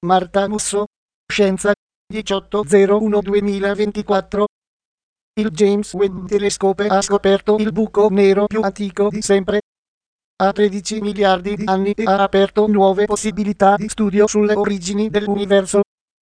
Marta Musso. Scienza. 18/01/2024. Il James Webb Telescope ha scoperto il buco nero più antico di sempre. Ha 13 miliardi di anni e ha aperto nuove possibilità di studio sulle origini dell'universo.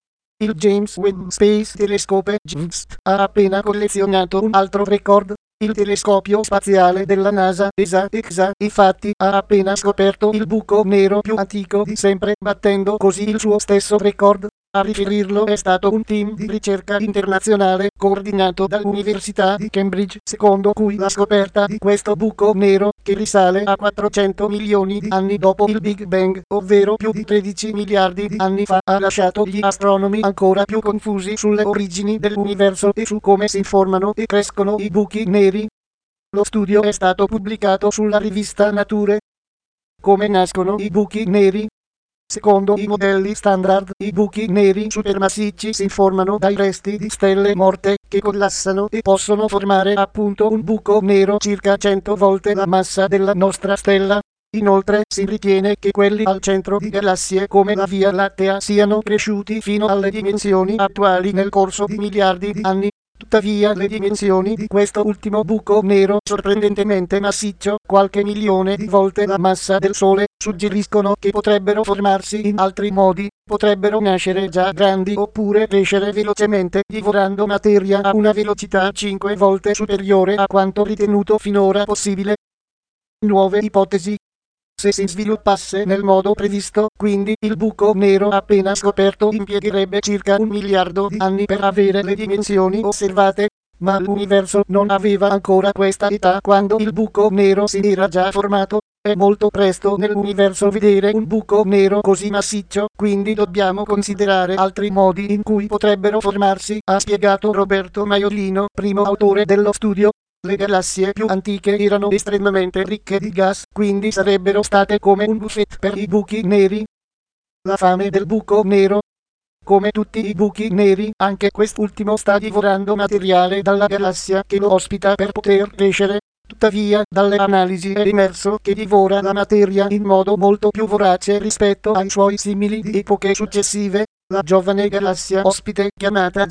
Il James Webb Space Telescope (JWST) ha appena collezionato un altro record. Il telescopio spaziale della NASA ESA, infatti, ha appena scoperto il buco nero più antico di sempre, battendo così il suo stesso record. A riferirlo è stato un team di ricerca internazionale coordinato dall'Università di Cambridge, secondo cui la scoperta di questo buco nero, che risale a 400 milioni di anni dopo il Big Bang, ovvero più di 13 miliardi di anni fa, ha lasciato gli astronomi ancora più confusi sulle origini dell'universo e su come si formano e crescono i buchi neri. Lo studio è stato pubblicato sulla rivista Nature. Come nascono i buchi neri? Secondo i modelli standard, i buchi neri supermassicci si formano dai resti di stelle morte, che collassano e possono formare appunto un buco nero circa 100 volte la massa della nostra stella. Inoltre si ritiene che quelli al centro di galassie come la Via Lattea siano cresciuti fino alle dimensioni attuali nel corso di miliardi di anni. Tuttavia le dimensioni di questo ultimo buco nero, sorprendentemente massiccio, qualche milione di volte la massa del Sole, suggeriscono che potrebbero formarsi in altri modi, potrebbero nascere già grandi oppure crescere velocemente divorando materia a una velocità 5 volte superiore a quanto ritenuto finora possibile. Nuove ipotesi. Se si sviluppasse nel modo previsto, quindi il buco nero appena scoperto impiegherebbe circa 1 miliardo di anni per avere le dimensioni osservate, ma l'universo non aveva ancora questa età quando il buco nero si era già formato. È molto presto nell'universo vedere un buco nero così massiccio, quindi dobbiamo considerare altri modi in cui potrebbero formarsi, ha spiegato Roberto Maiolino, primo autore dello studio. Le galassie più antiche erano estremamente ricche di gas, quindi sarebbero state come un buffet per i buchi neri. La fame del buco nero. Come tutti i buchi neri, anche quest'ultimo sta divorando materiale dalla galassia che lo ospita per poter crescere. Tuttavia, dalle analisi è emerso che divora la materia in modo molto più vorace rispetto ai suoi simili di epoche successive. La giovane galassia ospite, chiamata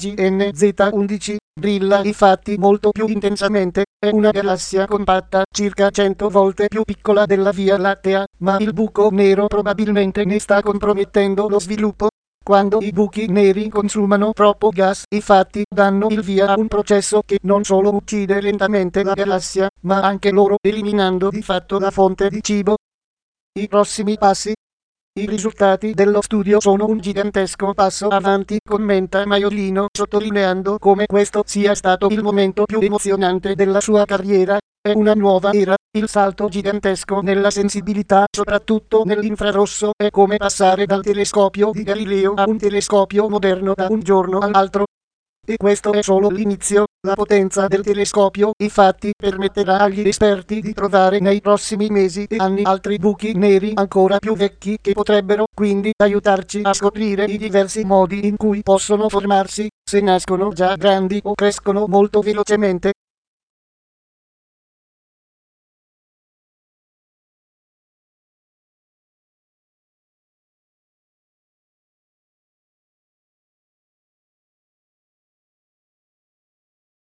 GNZ11, brilla infatti molto più intensamente. È una galassia compatta, circa 100 volte più piccola della Via Lattea, ma il buco nero probabilmente ne sta compromettendo lo sviluppo. Quando i buchi neri consumano troppo gas, infatti, danno il via a un processo che non solo uccide lentamente la galassia, ma anche loro, eliminando di fatto la fonte di cibo. I prossimi passi. I risultati dello studio sono un gigantesco passo avanti, commenta Maiolino, sottolineando come questo sia stato il momento più emozionante della sua carriera. È una nuova era, il salto gigantesco nella sensibilità, soprattutto nell'infrarosso, è come passare dal telescopio di Galileo a un telescopio moderno da un giorno all'altro. E questo è solo l'inizio. La potenza del telescopio, infatti, permetterà agli esperti di trovare nei prossimi mesi e anni altri buchi neri ancora più vecchi che potrebbero, quindi, aiutarci a scoprire i diversi modi in cui possono formarsi, se nascono già grandi o crescono molto velocemente.